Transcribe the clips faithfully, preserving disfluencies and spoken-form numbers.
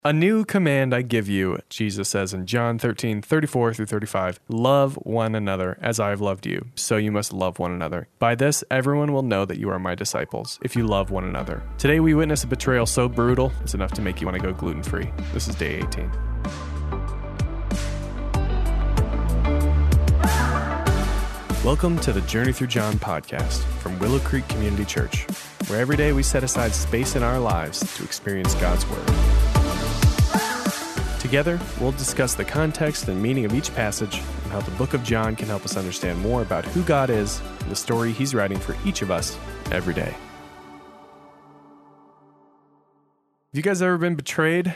A new command I give you, Jesus says in John thirteen, thirty-four through thirty-five, love one another as I have loved you, so you must love one another. By this, everyone will know that you are my disciples, if you love one another. Today we witness a betrayal so brutal, it's enough to make you want to go gluten-free. This is day eighteen. Welcome to the Journey Through John podcast from Willow Creek Community Church, where every day we set aside space in our lives to experience God's Word. Together, we'll discuss the context and meaning of each passage and how the book of John can help us understand more about who God is and the story he's writing for each of us every day. Have you guys ever been betrayed?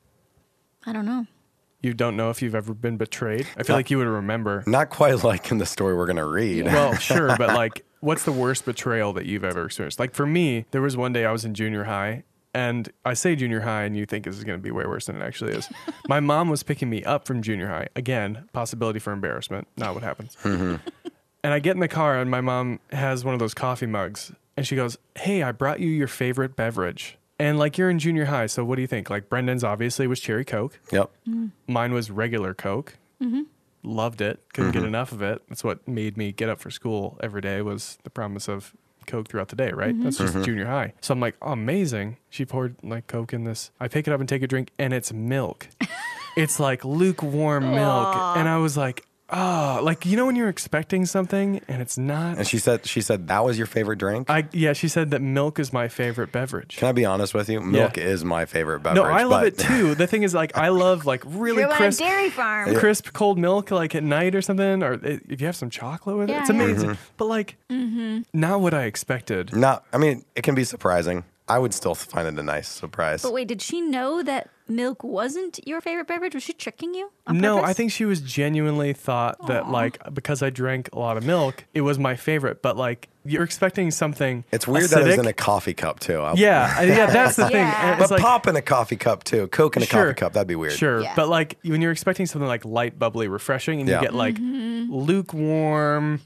I don't know. You don't know if you've ever been betrayed? I feel not, like you would remember. Not quite like in the story we're going to read. Yeah. Well, sure, but like, what's the worst betrayal that you've ever experienced? Like for me, there was one day I was in junior high. And I say junior high, and you think this is going to be way worse than it actually is. My mom was picking me up from junior high. Again, possibility for embarrassment, not what happens. Mm-hmm. And I get in the car, and my mom has one of those coffee mugs. And she goes, hey, I brought you your favorite beverage. And like, you're in junior high, so what do you think? Like, Brendan's obviously was cherry Coke. Yep. Mm-hmm. Mine was regular Coke. Mm-hmm. Loved it. Couldn't mm-hmm. get enough of it. That's what made me get up for school every day, was the promise of Coke throughout the day, right? Mm-hmm. That's just mm-hmm. junior high. So I'm like, oh, amazing. She poured like Coke in this. I pick it up and take a drink, and it's milk. It's like lukewarm milk. And I was like, oh, like, you know when you're expecting something and it's not? And she said she said that was your favorite drink? I Yeah, she said that milk is my favorite beverage. Can I be honest with you? Milk yeah. is my favorite beverage. No, I love but... it too. The thing is, like, I love like really You're crisp, on a dairy farm. crisp cold milk like at night or something, or it, if you have some chocolate with it, yeah, it's amazing. Mm-hmm. But like, mm-hmm. not what I expected. No, I mean, it can be surprising. I would still find it a nice surprise. But wait, did she know that milk wasn't your favorite beverage? Was she tricking you on No, purpose? I think she was genuinely thought Aww. that, like, because I drank a lot of milk, it was my favorite. But, like, you're expecting something It's weird acidic. that it was in a coffee cup, too. I'll... Yeah, yeah, that's the thing. Yeah. And it's But like, pop in a coffee cup, too. Coke in a Sure. coffee cup, that'd be weird. Sure, Yeah. but, like, when you're expecting something, like, light, bubbly, refreshing, and Yeah. you get, like, mm-hmm. lukewarm...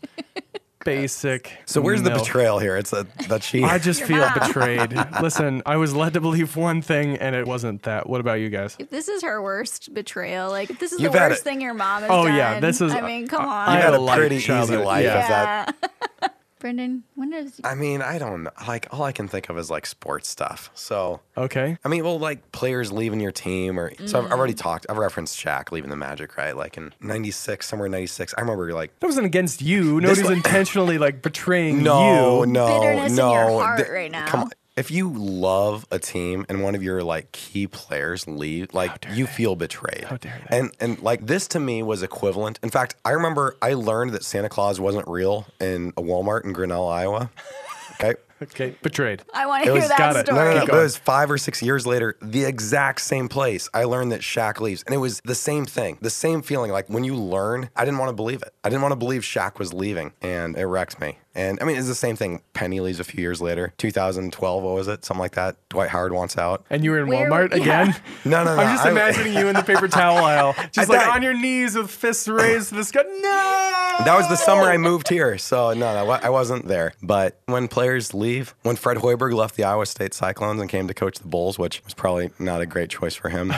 basic. So where's milk. the betrayal here? It's a, that she... I just Your feel mom. betrayed. Listen, I was led to believe one thing, and it wasn't that. What about you guys? If this is her worst betrayal, like if this is You've the had worst it. thing your mom has Oh, done. yeah, this is- I mean, come on. I You had had a a light pretty easy childhood. life. Yeah. Is that... yeah. Brendan, when does I mean, I don't know. Like, all I can think of is, like, sports stuff. So... Okay. I mean, well, like players leaving your team, or so I've, I've already talked. I've referenced Shaq leaving the Magic, right? Like in ninety-six, somewhere in ninety-six. I remember, like, That wasn't against you. Nobody's was- intentionally, like, betraying no, you. no, bitterness no. in your heart Th- right now? Come on. If you love a team and one of your like key players leave, like you they? feel betrayed. How dare they? And and like this to me was equivalent. In fact, I remember I learned that Santa Claus wasn't real in a Walmart in Grinnell, Iowa. Okay. Okay, betrayed. I want It to hear was- that got it. story. No, no, no. Keep But it going. was five or six years later, the exact same place. I learned that Shaq leaves. And it was the same thing, the same feeling. Like when you learn, I didn't want to believe it. I didn't want to believe Shaq was leaving. And it wrecked me. And I mean, it's the same thing. Penny leaves a few years later. two thousand twelve, what was it? Something like that. Dwight Howard wants out. And you were in Where- Walmart yeah. again? No, no, no. I'm just I- imagining you in the paper towel aisle, just I like thought- on your knees with fists raised to the sky. No! That was the summer I moved here. So no, no, I wasn't there. But when players leave, when Fred Hoiberg left the Iowa State Cyclones and came to coach the Bulls, which was probably not a great choice for him,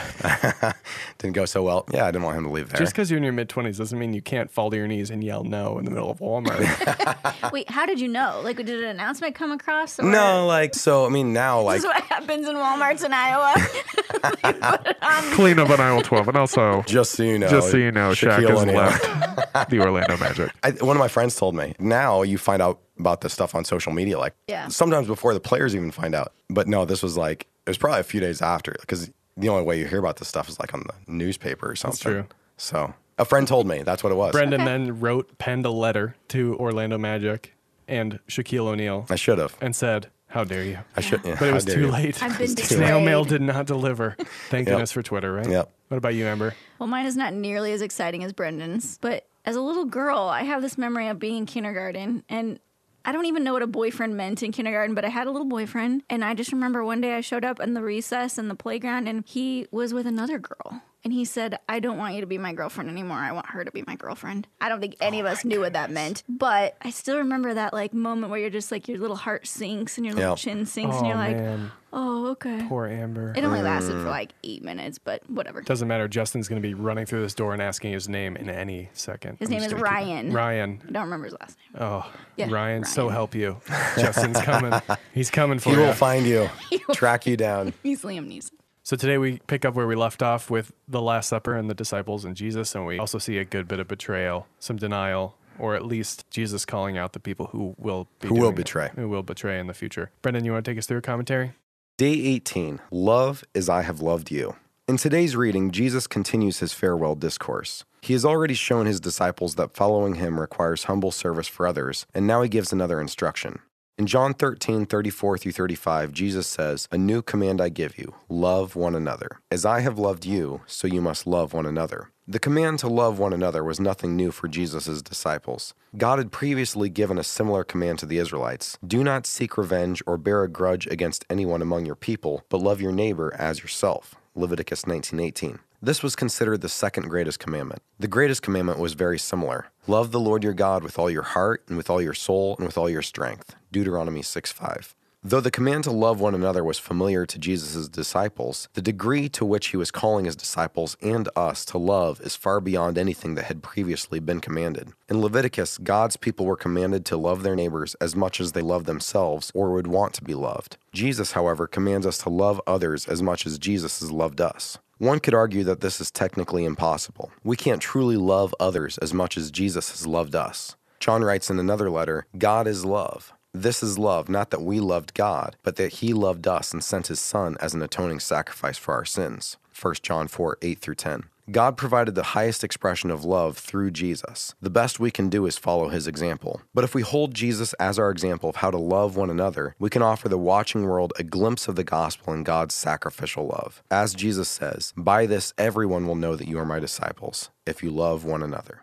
didn't go so well. Yeah, I didn't want him to leave there. Just because you're in your mid-twenties doesn't mean you can't fall to your knees and yell no in the middle of Walmart. Wait, how did you know? Like, did an announcement come across? Or No, like, so, I mean, now, like, This is what happens in Walmarts in Iowa. They put it on. Clean up on aisle twelve. And also, just so you know. just so you know, Shaq Shaquille has O'Neal. left the Orlando Magic. I, one of my friends told me, now you find out about this stuff on social media, like, Yeah. sometimes before the players even find out. But no, this was like, it was probably a few days after, because the only way you hear about this stuff is like on the newspaper or something. true. So, a friend told me that's what it was. Brendan Okay. then wrote, penned a letter to Orlando Magic and Shaquille O'Neal I should have. and said, how dare you? I should. Yeah, But it how was dare too you. late. I've been Snail mail betrayed. did not deliver. Thank Yep. goodness for Twitter, right? Yep. What about you, Amber? Well, mine is not nearly as exciting as Brendan's, but as a little girl, I have this memory of being in kindergarten, and I don't even know what a boyfriend meant in kindergarten, but I had a little boyfriend, and I just remember one day I showed up in the recess in the playground, and he was with another girl. And he said, I don't want you to be my girlfriend anymore. I want her to be my girlfriend. I don't think any Oh of us knew what that meant. But I still remember that like moment where you're just like, your little heart sinks and your little Yeah. chin sinks. Oh, and you're like, man. Oh, okay. Poor Amber. It only lasted for like eight minutes, but whatever. Doesn't matter. Justin's going to be running through this door and asking his name in any second. His I'm name just is gonna keep- Ryan. Ryan. I don't remember his last name. Oh, Yeah, Ryan, so Ryan. help you. Justin's coming. He's coming for He you. will find you, track you down. He's Liam Neeson. So today we pick up where we left off with the Last Supper and the disciples and Jesus, and we also see a good bit of betrayal, some denial, or at least Jesus calling out the people who will be Who will doing it, betray. who will betray in the future. Brendan, you want to take us through a commentary? Day eighteen, Love as I have loved you. In today's reading, Jesus continues his farewell discourse. He has already shown his disciples that following him requires humble service for others, and now he gives another instruction. In John thirteen, thirty-four through thirty-five, Jesus says, "A new command I give you, love one another. As I have loved you, so you must love one another." The command to love one another was nothing new for Jesus' disciples. God had previously given a similar command to the Israelites. Do not seek revenge or bear a grudge against anyone among your people, but love your neighbor as yourself. Leviticus nineteen eighteen. This was considered the second greatest commandment. The greatest commandment was very similar. Love the Lord your God with all your heart and with all your soul and with all your strength. Deuteronomy six five. Though the command to love one another was familiar to Jesus' disciples, the degree to which he was calling his disciples and us to love is far beyond anything that had previously been commanded. In Leviticus, God's people were commanded to love their neighbors as much as they loved themselves or would want to be loved. Jesus, however, commands us to love others as much as Jesus has loved us. One could argue that this is technically impossible. We can't truly love others as much as Jesus has loved us. John writes in another letter, God is love. This is love, not that we loved God, but that he loved us and sent his Son as an atoning sacrifice for our sins. First John four, eight through ten. God provided the highest expression of love through Jesus. The best we can do is follow his example. But if we hold Jesus as our example of how to love one another, we can offer the watching world a glimpse of the gospel and God's sacrificial love. As Jesus says, by this everyone will know that you are my disciples, if you love one another.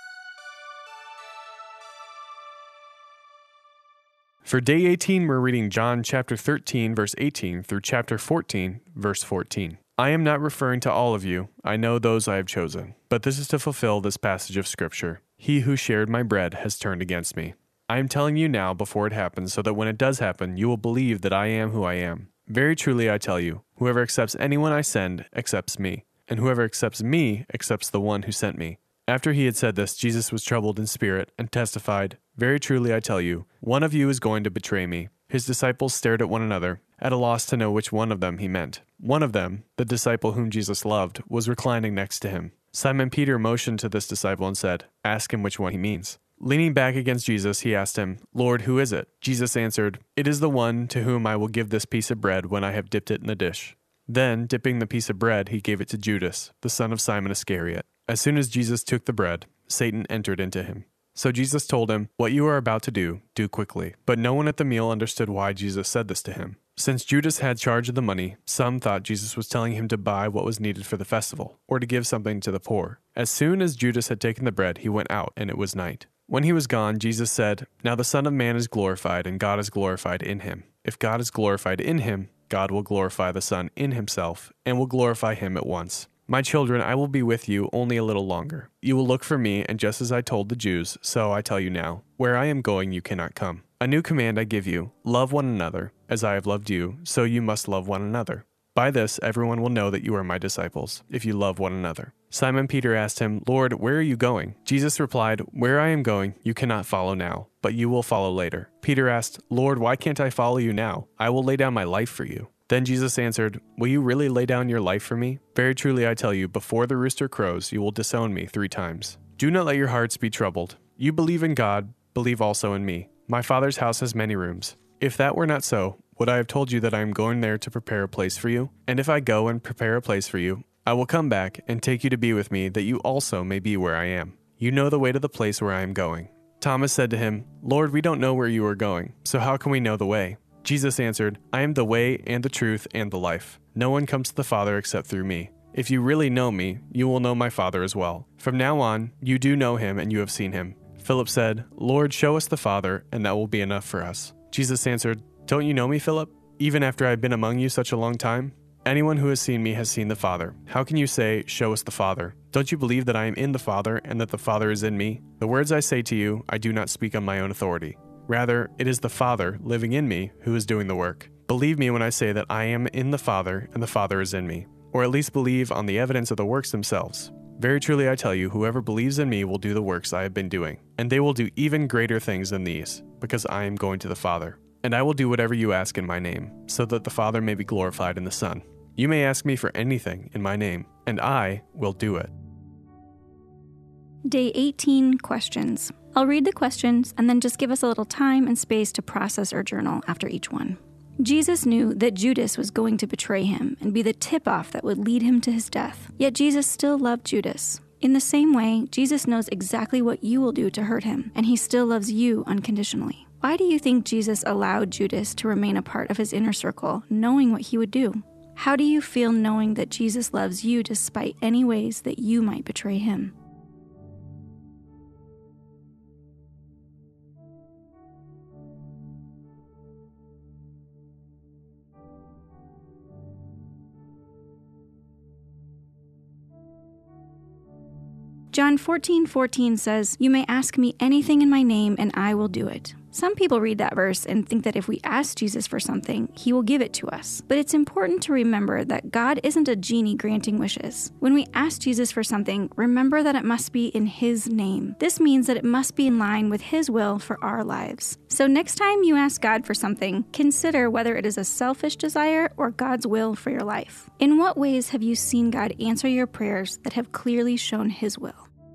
For day eighteen, we're reading John chapter thirteen, verse eighteen through chapter fourteen, verse fourteen. I am not referring to all of you. I know those I have chosen. But this is to fulfill this passage of Scripture. He who shared my bread has turned against me. I am telling you now before it happens, so that when it does happen, you will believe that I am who I am. Very truly I tell you, whoever accepts anyone I send accepts me, and whoever accepts me accepts the one who sent me. After he had said this, Jesus was troubled in spirit and testified, Very truly I tell you, one of you is going to betray me. His disciples stared at one another, at a loss to know which one of them he meant. One of them, the disciple whom Jesus loved, was reclining next to him. Simon Peter motioned to this disciple and said, Ask him which one he means. Leaning back against Jesus, he asked him, Lord, who is it? Jesus answered, It is the one to whom I will give this piece of bread when I have dipped it in the dish. Then, dipping the piece of bread, he gave it to Judas, the son of Simon Iscariot. As soon as Jesus took the bread, Satan entered into him. So Jesus told him, What you are about to do, do quickly. But no one at the meal understood why Jesus said this to him. Since Judas had charge of the money, some thought Jesus was telling him to buy what was needed for the festival, or to give something to the poor. As soon as Judas had taken the bread, he went out, and it was night. When he was gone, Jesus said, Now the Son of Man is glorified, and God is glorified in him. If God is glorified in him, God will glorify the Son in himself, and will glorify him at once. My children, I will be with you only a little longer. You will look for me, and just as I told the Jews, so I tell you now, where I am going you cannot come. A new command I give you, love one another. As I have loved you, so you must love one another. By this everyone will know that you are my disciples, if you love one another. Simon Peter asked him, Lord, where are you going? Jesus replied, Where I am going you cannot follow now, but you will follow later. Peter asked, Lord, why can't I follow you now? I will lay down my life for you. Then Jesus answered, Will you really lay down your life for me? Very truly I tell you, before the rooster crows, you will disown me three times. Do not let your hearts be troubled. You believe in God, believe also in me. My Father's house has many rooms. If that were not so, would I have told you that I am going there to prepare a place for you? And if I go and prepare a place for you, I will come back and take you to be with me, that you also may be where I am. You know the way to the place where I am going. Thomas said to him, Lord, we don't know where you are going, so how can we know the way? Jesus answered, I am the way and the truth and the life. No one comes to the Father except through me. If you really know me, you will know my Father as well. From now on, you do know him and you have seen him. Philip said, Lord, show us the Father, and that will be enough for us. Jesus answered, Don't you know me, Philip? Even after I have been among you such a long time? Anyone who has seen me has seen the Father. How can you say, Show us the Father? Don't you believe that I am in the Father and that the Father is in me? The words I say to you, I do not speak on my own authority. Rather, it is the Father living in me who is doing the work. Believe me when I say that I am in the Father and the Father is in me, or at least believe on the evidence of the works themselves. Very truly I tell you, whoever believes in me will do the works I have been doing, and they will do even greater things than these, because I am going to the Father. And I will do whatever you ask in my name, so that the Father may be glorified in the Son. You may ask me for anything in my name, and I will do it. Day eighteen, questions. I'll read the questions and then just give us a little time and space to process or journal after each one. Jesus knew that Judas was going to betray him and be the tip-off that would lead him to his death. Yet Jesus still loved Judas. In the same way, Jesus knows exactly what you will do to hurt him, and he still loves you unconditionally. Why do you think Jesus allowed Judas to remain a part of his inner circle, knowing what he would do? How do you feel knowing that Jesus loves you despite any ways that you might betray him? John fourteen fourteen says, "You may ask me anything in my name, and I will do it." Some people read that verse and think that if we ask Jesus for something, he will give it to us. But it's important to remember that God isn't a genie granting wishes. When we ask Jesus for something, remember that it must be in his name. This means that it must be in line with his will for our lives. So next time you ask God for something, consider whether it is a selfish desire or God's will for your life. In what ways have you seen God answer your prayers that have clearly shown his will?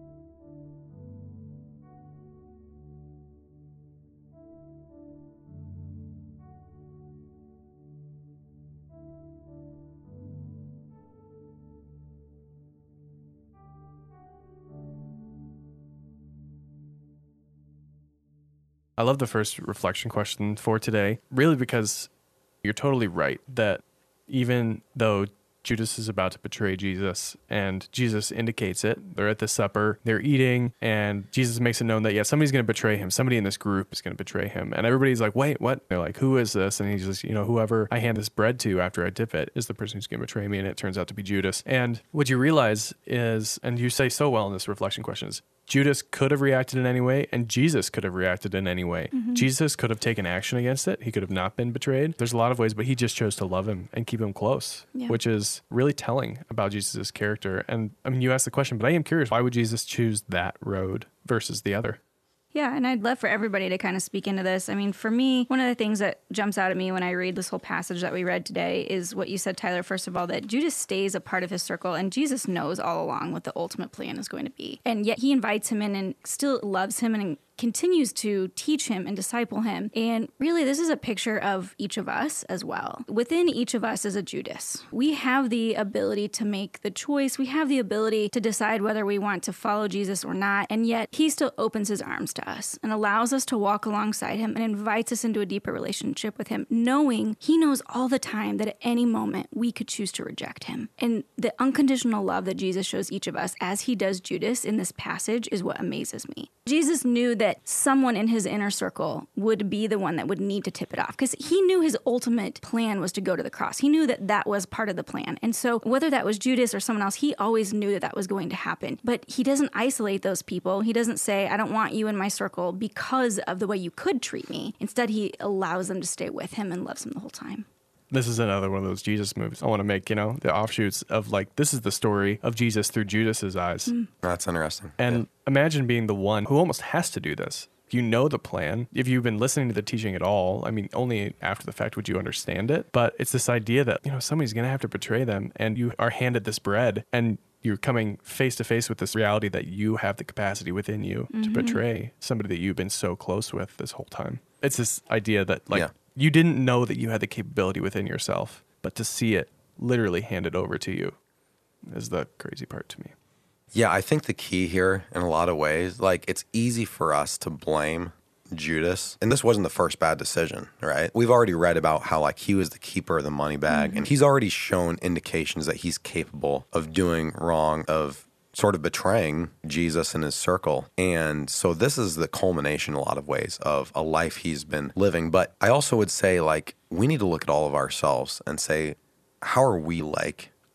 I love the first reflection question for today, really because you're totally right that even though Judas is about to betray Jesus and Jesus indicates it, they're at the supper, they're eating, and Jesus makes it known that, yeah, somebody's going to betray him. Somebody in this group is going to betray him. And everybody's like, wait, what? They're like, who is this? And he's just, you know, whoever I hand this bread to after I dip it is the person who's going to betray me. And it turns out to be Judas. And what you realize is, and you say so well in this reflection question, is Judas could have reacted in any way, and Jesus could have reacted in any way. Mm-hmm. Jesus could have taken action against it. He could have not been betrayed. There's a lot of ways, but he just chose to love him and keep him close, yeah. which is really telling about Jesus' character. And I mean, you asked the question, but I am curious, why would Jesus choose that road versus the other? Yeah, and I'd love for everybody to kind of speak into this. I mean, for me, one of the things that jumps out at me when I read this whole passage that we read today is what you said, Tyler, first of all, that Judas stays a part of his circle, and Jesus knows all along what the ultimate plan is going to be. And yet he invites him in and still loves him and continues to teach him and disciple him. And really, this is a picture of each of us as well. Within each of us is a Judas. We have the ability to make the choice. We have the ability to decide whether we want to follow Jesus or not. And yet he still opens his arms to us and allows us to walk alongside him and invites us into a deeper relationship with him, knowing he knows all the time that at any moment we could choose to reject him. And the unconditional love that Jesus shows each of us as he does Judas in this passage is what amazes me. Jesus knew that that someone in his inner circle would be the one that would need to tip it off, because he knew his ultimate plan was to go to the cross. He knew that that was part of the plan. And so whether that was Judas or someone else, he always knew that that was going to happen. But he doesn't isolate those people. He doesn't say, I don't want you in my circle because of the way you could treat me. Instead, he allows them to stay with him and loves him the whole time. This is another one of those Jesus movies I want to make, you know, the offshoots of like, this is the story of Jesus through Judas's eyes. Mm. That's interesting. And yeah. imagine being the one who almost has to do this. You know the plan. If you've been listening to the teaching at all, I mean, only after the fact would you understand it. But it's this idea that, you know, somebody's going to have to betray them, and you are handed this bread, and you're coming face to face with this reality that you have the capacity within you mm-hmm. to betray somebody that you've been so close with this whole time. It's this idea that, like, yeah. you didn't know that you had the capability within yourself, but to see it literally handed over to you is the crazy part to me. Yeah, I think the key here in a lot of ways, like, it's easy for us to blame Judas. And this wasn't the first bad decision, right? We've already read about how, like, he was the keeper of the money bag, mm-hmm. and he's already shown indications that he's capable of doing wrong, of sort of betraying Jesus and his circle. And so this is the culmination in a lot of ways of a life he's been living. But I also would say, like, we need to look at all of ourselves and say, how are we like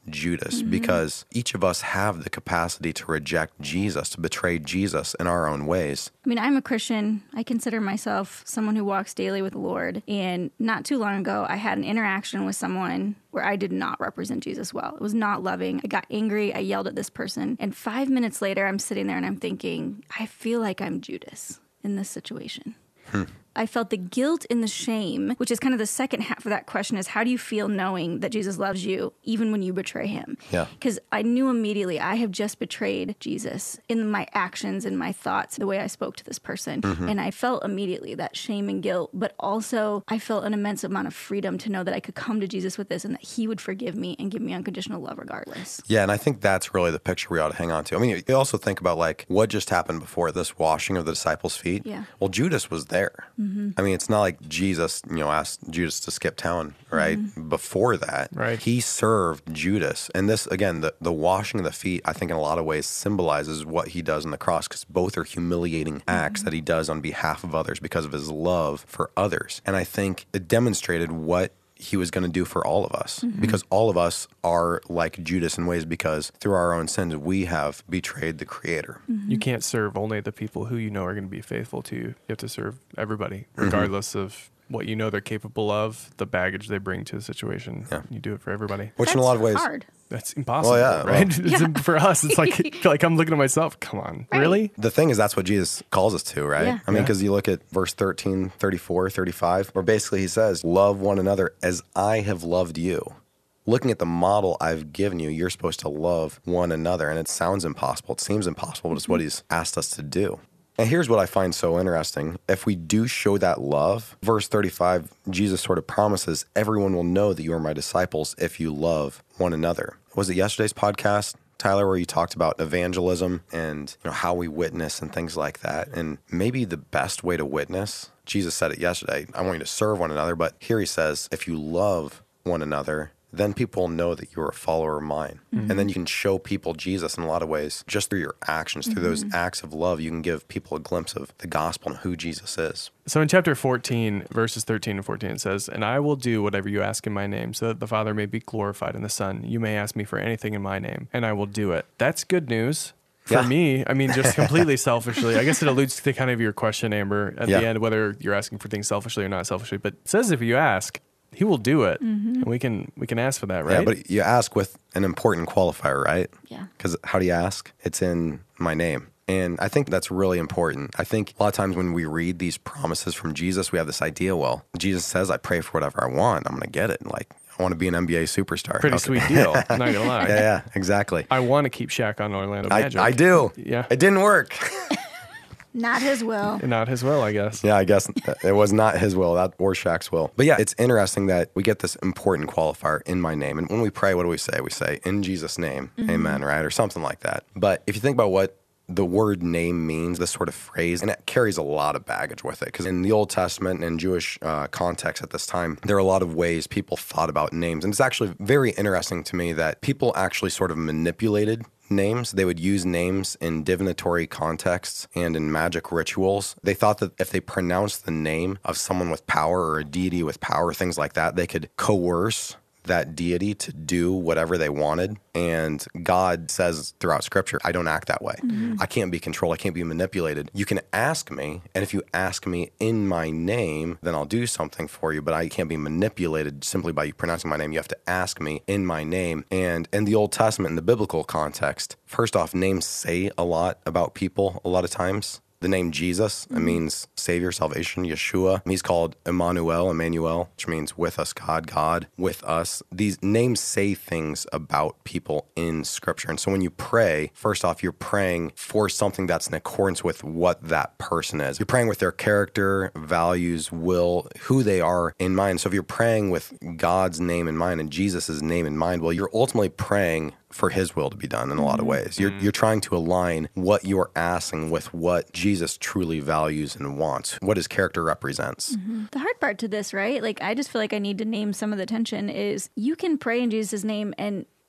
Judas, because each of us have the capacity to reject Jesus, to betray Jesus in our own ways. I mean, I'm a Christian. I consider myself someone who walks daily with the Lord. And not too long ago, I had an interaction with someone where I did not represent Jesus well. It was not loving. I got angry. I yelled at this person. And five minutes later, I'm sitting there and I'm thinking, I feel like I'm Judas in this situation. Hmm. I felt the guilt and the shame, which is kind of the second half of that question is how do you feel knowing that Jesus loves you even when you betray him? Yeah. Because I knew immediately I have just betrayed Jesus in my actions and my thoughts, the way I spoke to this person. Mm-hmm. And I felt immediately that shame and guilt, but also I felt an immense amount of freedom to know that I could come to Jesus with this and that he would forgive me and give me unconditional love regardless. Yeah, and I think that's really the picture we ought to hang on to. I mean, you also think about like what just happened before this washing of the disciples' feet. Yeah. Well, Judas was there. Mm-hmm. I mean, it's not like Jesus, you know, asked Judas to skip town, right? Mm-hmm. Before that, right. He served Judas. And this, again, the, the washing of the feet, I think in a lot of ways symbolizes what he does on the cross because both are humiliating acts mm-hmm. that he does on behalf of others because of his love for others. And I think it demonstrated what he was going to do for all of us mm-hmm. because all of us are like Judas in ways because through our own sins, we have betrayed the Creator. Mm-hmm. You can't serve only the people who you know are going to be faithful to you. You have to serve everybody, regardless mm-hmm. of what you know they're capable of, the baggage they bring to the situation. Yeah. You do it for everybody. Which That's in a lot of ways... hard. That's impossible, well, yeah, right? Well. It's, Yeah. for us, it's like like I'm looking at myself. Come on, Right. really? The thing is, that's what Jesus calls us to, right? Yeah. I mean, Yeah. because you look at verse thirteen, thirty-four, thirty-five, where basically he says, love one another as I have loved you. Looking at the model I've given you, you're supposed to love one another. And it sounds impossible. It seems impossible, but it's what he's asked us to do. And here's what I find so interesting. If we do show that love, verse thirty-five, Jesus sort of promises, everyone will know that you are my disciples if you love one another. Was it yesterday's podcast, Tyler, where you talked about evangelism and you know how we witness and things like that? And maybe the best way to witness, Jesus said it yesterday, I want you to serve one another. But here he says, if you love one another, then people know that you're a follower of mine. Mm-hmm. And then you can show people Jesus in a lot of ways, just through your actions, through mm-hmm. those acts of love. You can give people a glimpse of the gospel and who Jesus is. So in chapter fourteen, verses thirteen and fourteen, it says, and I will do whatever you ask in my name, so that the Father may be glorified in the Son. You may ask me for anything in my name, and I will do it. That's good news. For Yeah. me, I mean, just completely selfishly. I guess it alludes to kind of your question, Amber, at Yeah. the end, whether you're asking for things selfishly or not selfishly. But it says if you ask, he will do it. Mm-hmm. And we can we can ask for that, right? Yeah, but you ask with an important qualifier, right? Yeah. Because how do you ask? It's in my name. And I think that's really important. I think a lot of times when we read these promises from Jesus, we have this idea, well, Jesus says, I pray for whatever I want. I'm going to get it. Like, I want to be an N B A superstar. Pretty Okay. sweet deal. I'm not going to lie. Yeah, yeah, exactly. I want to keep Shaq on Orlando I, Magic. I do. Yeah. It didn't work. Not his will. Not his will, I guess. Yeah, I guess it was not his will, that or Shaq's will. But yeah, it's interesting that we get this important qualifier, in my name. And when we pray, what do we say? We say, in Jesus' name, mm-hmm. amen, right? Or something like that. But if you think about what the word name means, this sort of phrase, and it carries a lot of baggage with it. Because in the Old Testament and Jewish uh, context at this time, there are a lot of ways people thought about names. And it's actually very interesting to me that people actually sort of manipulated names. They would use names in divinatory contexts and in magic rituals. They thought that if they pronounced the name of someone with power or a deity with power, things like that, they could coerce that deity to do whatever they wanted. And God says throughout Scripture, I don't act that way. Mm-hmm. I can't be controlled. I can't be manipulated. You can ask me, and if you ask me in my name, then I'll do something for you, but I can't be manipulated simply by you pronouncing my name. You have to ask me in my name. And in the Old Testament, in the biblical context, first off, names say a lot about people a lot of times. The name Jesus, it means Savior, salvation, Yeshua. He's called Emmanuel, Emmanuel, which means with us, God, God, with us. These names say things about people in Scripture. And so when you pray, first off, you're praying for something that's in accordance with what that person is. You're praying with their character, values, will, who they are in mind. So if you're praying with God's name in mind and Jesus' name in mind, well, you're ultimately praying for his will to be done in a lot of ways. You're you're trying to align what you're asking with what Jesus truly values and wants, what his character represents. Mm-hmm. The hard part to this, right? Like, I just feel like I need to name some of the tension is you can pray in Jesus' name and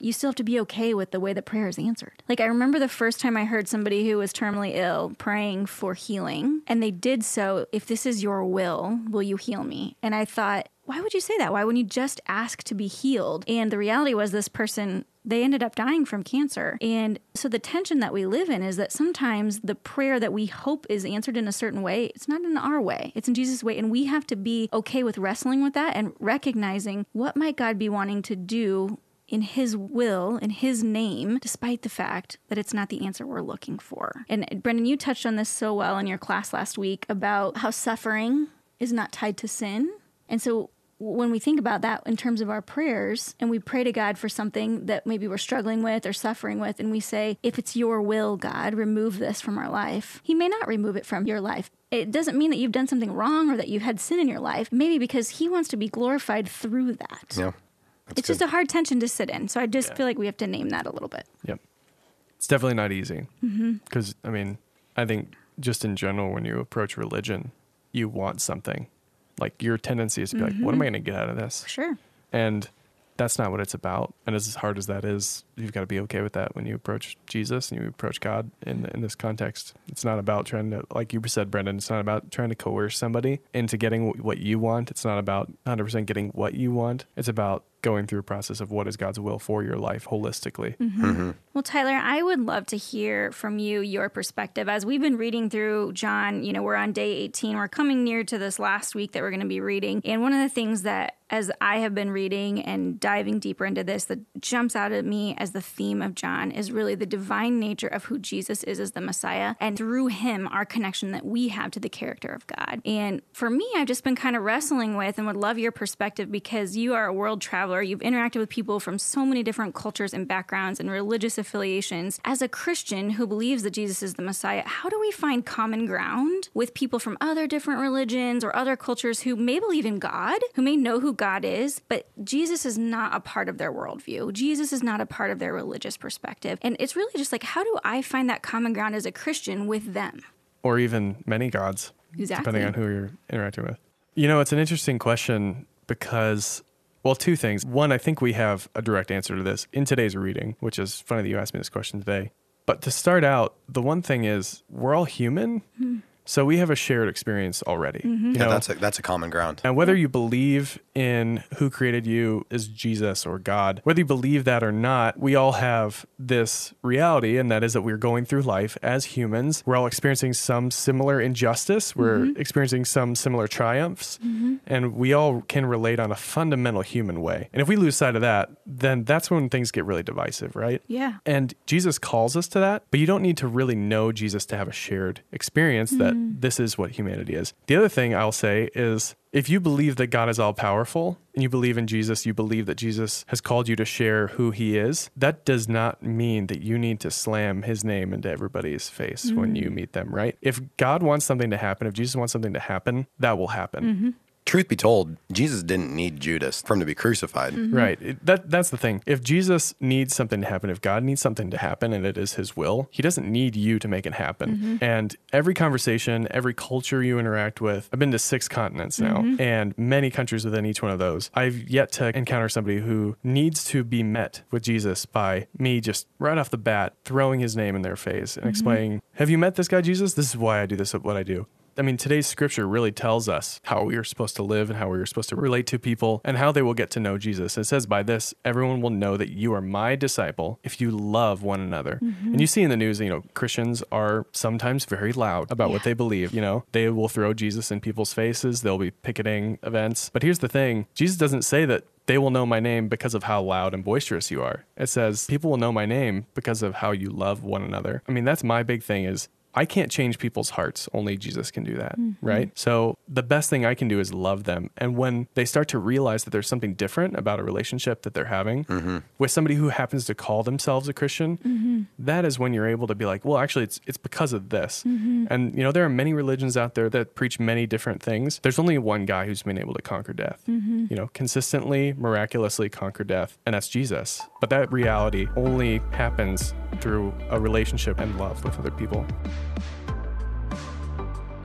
you still have to be okay with the way the prayer is answered. Like, I remember the first time I heard somebody who was terminally ill praying for healing, and they did so, if this is your will, will you heal me? And I thought, why would you say that? Why wouldn't you just ask to be healed? And the reality was this person, they ended up dying from cancer. And so the tension that we live in is that sometimes the prayer that we hope is answered in a certain way, it's not in our way, it's in Jesus' way. And we have to be okay with wrestling with that and recognizing what might God be wanting to do in his will, in his name, despite the fact that it's not the answer we're looking for. And Brendan, you touched on this so well in your class last week about how suffering is not tied to sin. And so when we think about that in terms of our prayers, and we pray to God for something that maybe we're struggling with or suffering with, and we say, if it's your will, God, remove this from our life, he may not remove it from your life. It doesn't mean that you've done something wrong or that you've had sin in your life, maybe because he wants to be glorified through that. Yeah. It's just a hard tension to sit in. So I just Yeah. feel like we have to name that a little bit. Yep. It's definitely not easy. Mm-hmm. Because, I mean, I think just in general, when you approach religion, you want something. Like, your tendency is to be like, what am I going to get out of this? Sure. And that's not what it's about. And as hard as that is, you've got to be okay with that when you approach Jesus and you approach God in in this context. It's not about trying to, like you said, Brendan, it's not about trying to coerce somebody into getting what you want. It's not about one hundred percent getting what you want. It's about going through a process of what is God's will for your life holistically. Mm-hmm. Mm-hmm. Well, Tyler, I would love to hear from you, your perspective. As we've been reading through John, you know, we're on day eighteen. We're coming near to this last week that we're going to be reading. And one of the things that, as I have been reading and diving deeper into this, that jumps out at me as the theme of John is really the divine nature of who Jesus is as the Messiah. And through him, our connection that we have to the character of God. And for me, I've just been kind of wrestling with and would love your perspective because you are a world traveler. You've interacted with people from so many different cultures and backgrounds and religious affiliations. As a Christian who believes that Jesus is the Messiah, how do we find common ground with people from other different religions or other cultures who may believe in God, who may know who God is, but Jesus is not a part of their worldview. Jesus is not a part of their religious perspective. And it's really just like, how do I find that common ground as a Christian with them? Or even many gods, Exactly. depending on who you're interacting with. You know, it's an interesting question because, well, two things. One, I think we have a direct answer to this in today's reading, which is funny that you asked me this question today. But to start out, the one thing is we're all human. Mm-hmm. So we have a shared experience already. Mm-hmm. You Yeah, know? that's a, that's a common ground. And whether you believe in who created you as Jesus or God, whether you believe that or not, we all have this reality, and that is that we're going through life as humans. We're all experiencing some similar injustice. We're mm-hmm. experiencing some similar triumphs, mm-hmm. and we all can relate on a fundamental human way. And if we lose sight of that, then that's when things get really divisive, right? Yeah. And Jesus calls us to that, but you don't need to really know Jesus to have a shared experience mm-hmm. that this is what humanity is. The other thing I'll say is, if you believe that God is all powerful and you believe in Jesus, you believe that Jesus has called you to share who he is, that does not mean that you need to slam his name into everybody's face mm-hmm. when you meet them, right? If God wants something to happen, if Jesus wants something to happen, that will happen. Mm-hmm. Truth be told, Jesus didn't need Judas for him to be crucified. Mm-hmm. Right. It, that That's the thing. If Jesus needs something to happen, if God needs something to happen and it is his will, he doesn't need you to make it happen. Mm-hmm. And every conversation, every culture you interact with, I've been to six continents now mm-hmm. and many countries within each one of those. I've yet to encounter somebody who needs to be met with Jesus by me just right off the bat throwing his name in their face and mm-hmm. explaining, have you met this guy, Jesus? This is why I do this, what I do. I mean, today's scripture really tells us how we are supposed to live and how we are supposed to relate to people and how they will get to know Jesus. It says, by this, everyone will know that you are my disciple if you love one another. Mm-hmm. And you see in the news, you know, Christians are sometimes very loud about yeah. what they believe. You know, they will throw Jesus in people's faces. They'll be picketing events. But here's the thing. Jesus doesn't say that they will know my name because of how loud and boisterous you are. It says people will know my name because of how you love one another. I mean, that's my big thing is, I can't change people's hearts. Only Jesus can do that, mm-hmm. right? So the best thing I can do is love them. And when they start to realize that there's something different about a relationship that they're having mm-hmm. with somebody who happens to call themselves a Christian, mm-hmm. that is when you're able to be like, well, actually, it's it's because of this. Mm-hmm. And, you know, there are many religions out there that preach many different things. There's only one guy who's been able to conquer death, mm-hmm. you know, consistently, miraculously conquer death, and that's Jesus. But that reality only happens through a relationship and love with other people.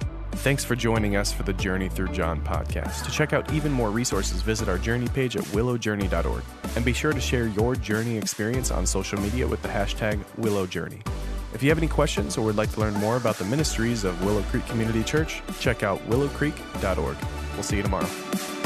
Thanks for joining us for the Journey Through John podcast. To check out even more resources, visit our Journey page at willow journey dot org. And be sure to share your Journey experience on social media with the hashtag WillowJourney. If you have any questions or would like to learn more about the ministries of Willow Creek Community Church, check out willow creek dot org. We'll see you tomorrow.